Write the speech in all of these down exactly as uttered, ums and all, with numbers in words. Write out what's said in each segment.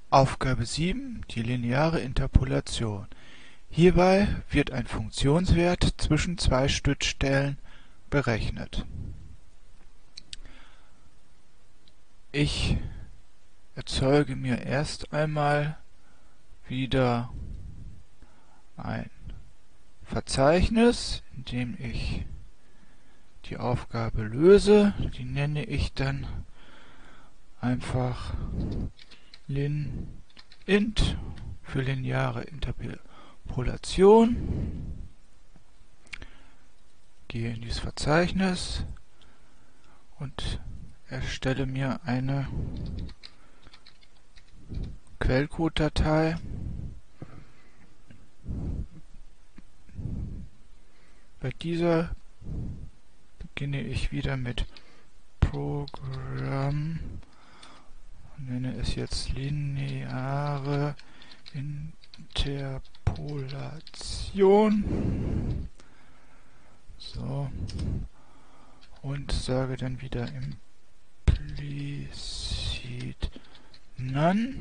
Aufgabe sieben, die lineare Interpolation. Hierbei wird ein Funktionswert zwischen zwei Stützstellen berechnet. Ich erzeuge mir erst einmal wieder ein Verzeichnis, in dem ich die Aufgabe löse. Die nenne ich dann einfach linint für lineare Interpolation. Gehe in dieses Verzeichnis und erstelle mir eine Quellcode-Datei. Bei dieser beginne ich wieder mit Programm und nenne es jetzt lineare Interpolation. So. Und sage dann wieder implicit none.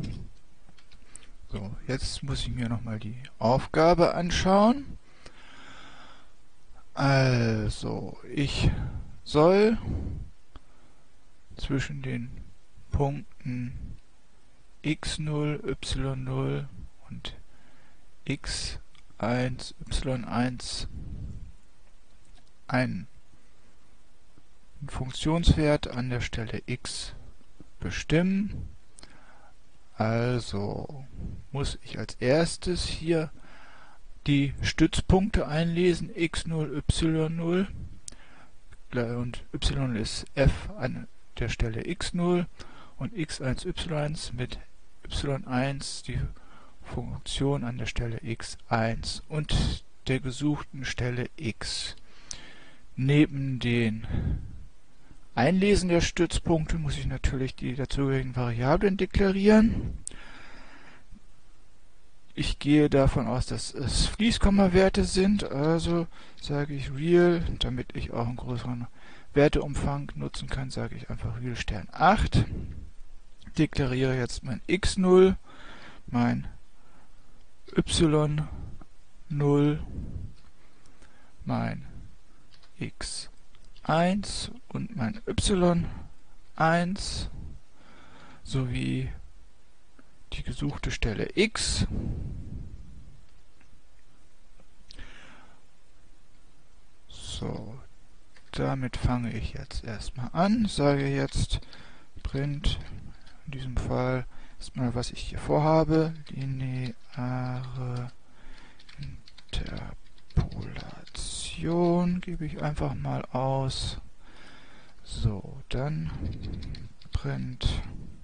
So, jetzt muss ich mir nochmal die Aufgabe anschauen. Also, ich soll zwischen den Punkten x null, y null und x eins, y eins einen Funktionswert an der Stelle x bestimmen. Also muss ich als erstes hier die Stützpunkte einlesen, x null, y null, und y ist f an der Stelle x null und x eins, y eins mit y eins die Funktion an der Stelle x eins und der gesuchten Stelle x. Neben den Einlesen der Stützpunkte muss ich natürlich die dazugehörigen Variablen deklarieren. Ich gehe davon aus, dass es Fließkommawerte sind, also sage ich real, damit ich auch einen größeren Werteumfang nutzen kann, sage ich einfach real Stern acht. Deklariere jetzt mein x null, mein y null, mein x eins und mein y eins sowie die gesuchte Stelle x. So, damit fange ich jetzt erstmal an, sage jetzt print, in diesem Fall erstmal, was ich hier vorhabe, lineare Interpolation gebe ich einfach mal aus. So, dann print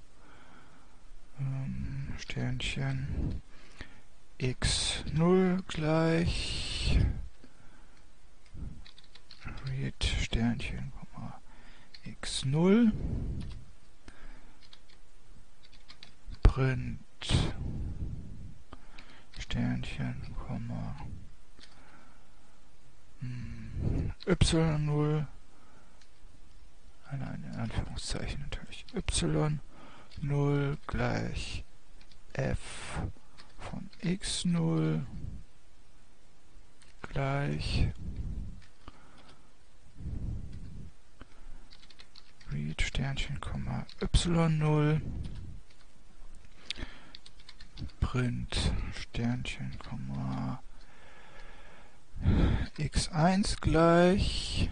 ähm, Sternchen x null gleich read Sternchen, x null, print Sternchen, y null, nein, in Anführungszeichen natürlich, y null gleich f von x null gleich read Sternchen, y null, print Sternchen, x eins gleich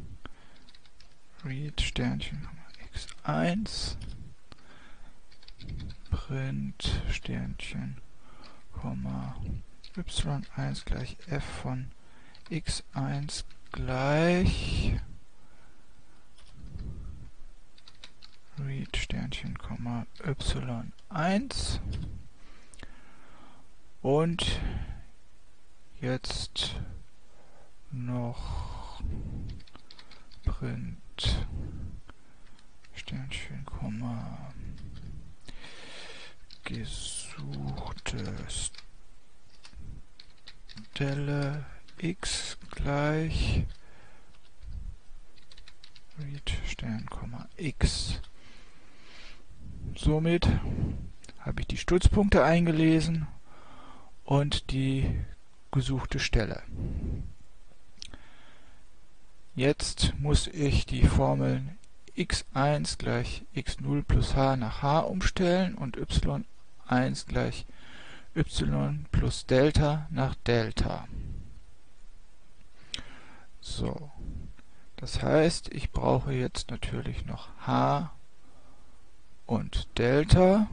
read Sternchen, x eins, print Sternchen, y eins gleich f von x eins gleich read Sternchen, y eins. Und jetzt noch print Sternchen, gesuchte Stelle x gleich read Stern, x. Somit habe ich die Stützpunkte eingelesen und die gesuchte Stelle. Jetzt muss ich die Formeln x eins gleich x null plus h nach h umstellen und y eins gleich y plus Delta nach Delta. So, das heißt, ich brauche jetzt natürlich noch h und Delta.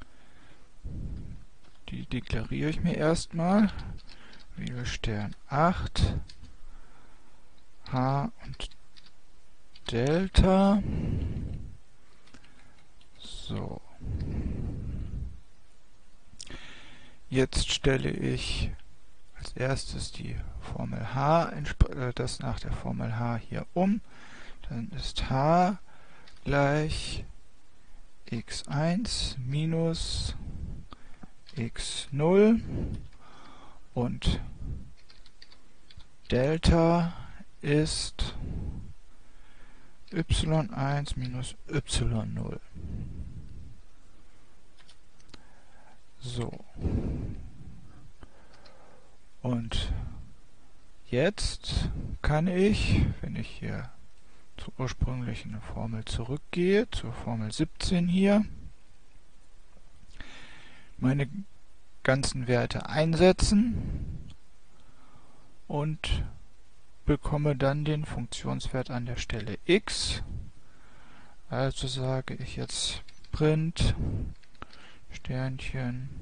Die deklariere ich mir erstmal. Real Stern acht, h und Delta. So. Jetzt stelle ich als erstes die Formel h, äh, das nach der Formel h hier um. Dann ist h gleich x eins minus x null und Delta ist y eins minus y null. So. Und jetzt kann ich, wenn ich hier zur ursprünglichen Formel zurückgehe, zur Formel siebzehn hier, meine ganzen Werte einsetzen und bekomme dann den Funktionswert an der Stelle x. Also sage ich jetzt print Sternchen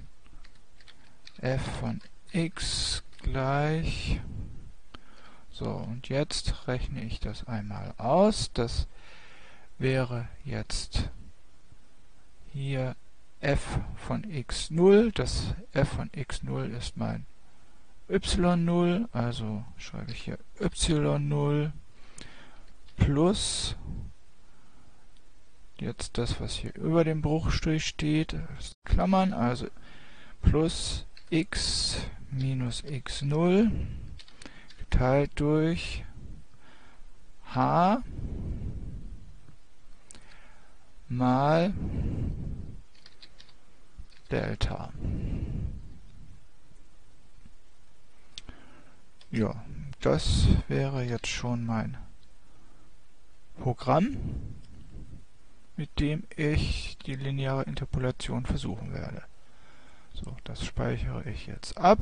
f von x gleich. So, und jetzt rechne ich das einmal aus. Das wäre jetzt hier f von x null. Das f von x null ist mein y null, also schreibe ich hier y null plus jetzt das, was hier über dem Bruchstrich steht, ist Klammern, also plus x minus x null geteilt durch h mal Delta. Ja, das wäre jetzt schon mein Programm, mit dem ich die lineare Interpolation versuchen werde. So, das speichere ich jetzt ab,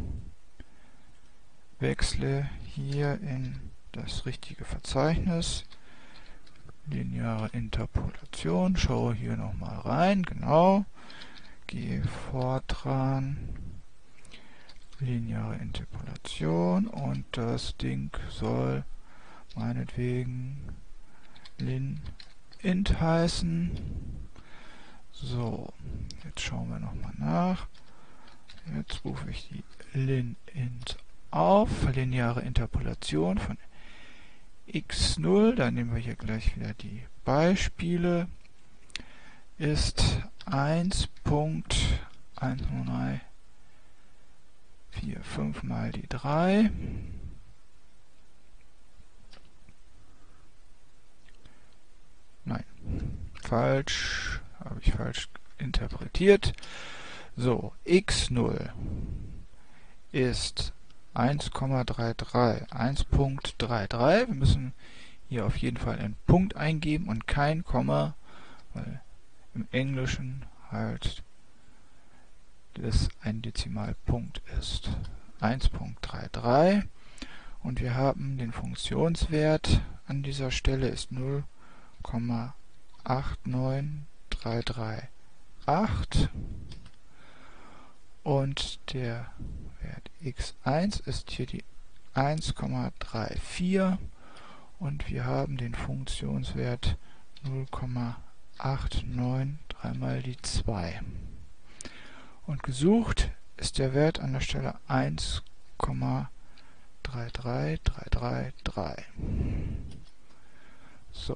wechsle hier in das richtige Verzeichnis, lineare Interpolation, schaue hier nochmal rein, genau, gehe Fortran, lineare Interpolation und das Ding soll meinetwegen linint heißen. So, jetzt schauen wir nochmal nach. Jetzt rufe ich die linint auf, lineare Interpolation von x null, dann nehmen wir hier gleich wieder die Beispiele, ist eins Punkt eins null drei vier fünf mal die drei. Nein, falsch, habe ich falsch interpretiert. So, x null ist eins Komma dreiunddreißig, eins Punkt dreiunddreißig. Wir müssen hier auf jeden Fall einen Punkt eingeben und kein Komma, weil im Englischen halt das ein Dezimalpunkt ist. eins Punkt dreiunddreißig und wir haben den Funktionswert an dieser Stelle ist null Komma acht neun drei drei acht und der Wert x eins ist hier die eins Komma vierunddreißig und wir haben den Funktionswert null Komma acht neun drei mal die zwei. Und gesucht ist der Wert an der Stelle eins Komma drei drei drei drei drei. So.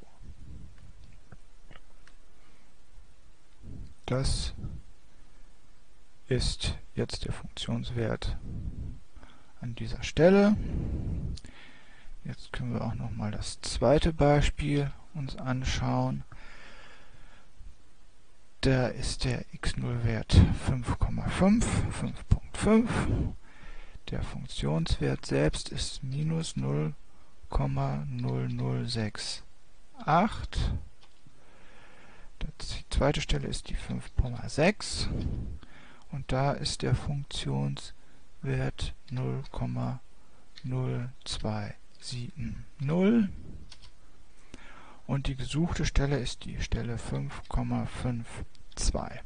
Das ist jetzt der Funktionswert an dieser Stelle. Jetzt können wir auch noch mal das zweite Beispiel uns anschauen. Da ist der x null Wert fünf Komma fünf, fünf Komma fünf. Der Funktionswert selbst ist minus null Komma null null sechs acht. Die zweite Stelle ist die fünf Komma sechs. Und da ist der Funktionswert null Komma null zwei sieben null. Und die gesuchte Stelle ist die Stelle fünf Komma fünf zwei.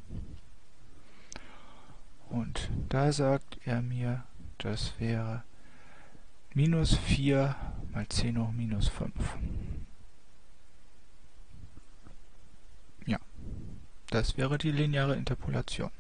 Und da sagt er mir, das wäre minus vier mal zehn hoch minus fünf. Ja, das wäre die lineare Interpolation.